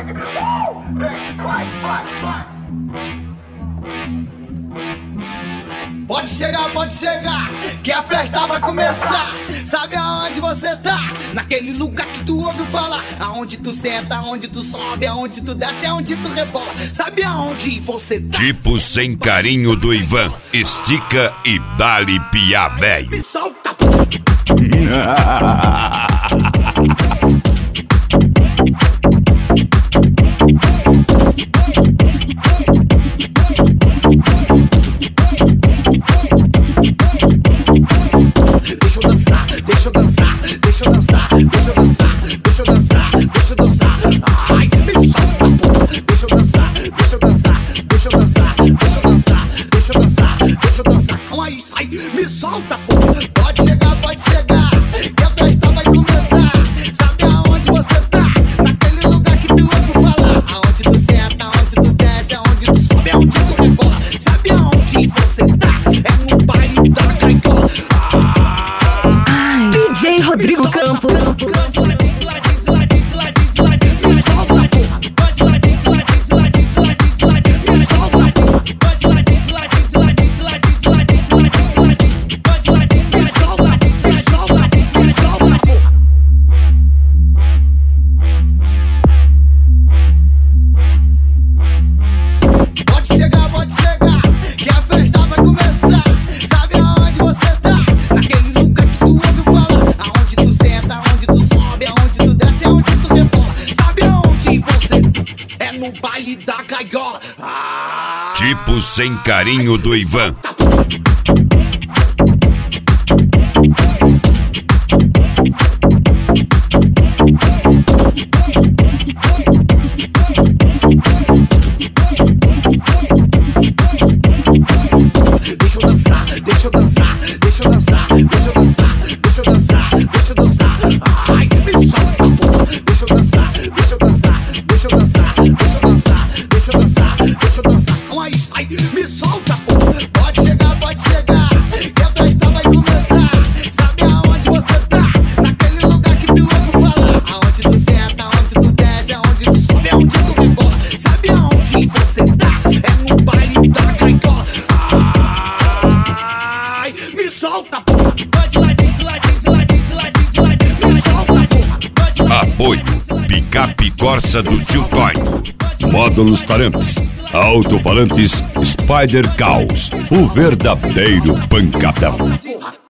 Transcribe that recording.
sangue. Vai. Pode chegar, que a festa vai começar. Sabe aonde você tá? Naquele lugar que tu ouviu falar. Aonde tu senta, aonde tu sobe, aonde tu desce, aonde tu rebola. Sabe aonde você tá? Tipo sem carinho do Ivan. Estica e dá-lhe piá velho. Me solta, Deixa eu dançar. Ai, me solta, porra. Deixa eu dançar. Calma aí, sai. Me solta, porra. Pode chegar, que a festa vai começar. Sabe aonde você tá? Naquele lugar que tu ouviu falar. Aonde tu senta, aonde tu desce, aonde tu sobe, aonde tu rebola. Sabe aonde você tá? É no baile da gaiola. DJ Rodrigo Campos. Pode chegar, que a festa vai começar. Sabe aonde você tá? Naquele lugar que tu ouviu falar. Aonde tu senta, aonde tu sobe, aonde tu desce, aonde tu rebola. Sabe aonde você é no baile da gaiola. Tipo sem carinho do Ivan. Deixa eu dançar. Ai, me solta, porra. Deixa eu dançar. Calma aí, sai. Me solta, porra. Pode chegar, que a festa vai começar. Sabe aonde você tá? Naquele lugar que tu ouviu falar. Aonde tu senta, aonde tu desce, aonde tu sobe, aonde tu rebola. Sabe aonde você tá? É no baile da gaiola. Ai, me solta, porra. Apoio Picape Corsa do Tio Toinho. Módulos Taramps, alto-falantes Spider Caos, o verdadeiro pancadão.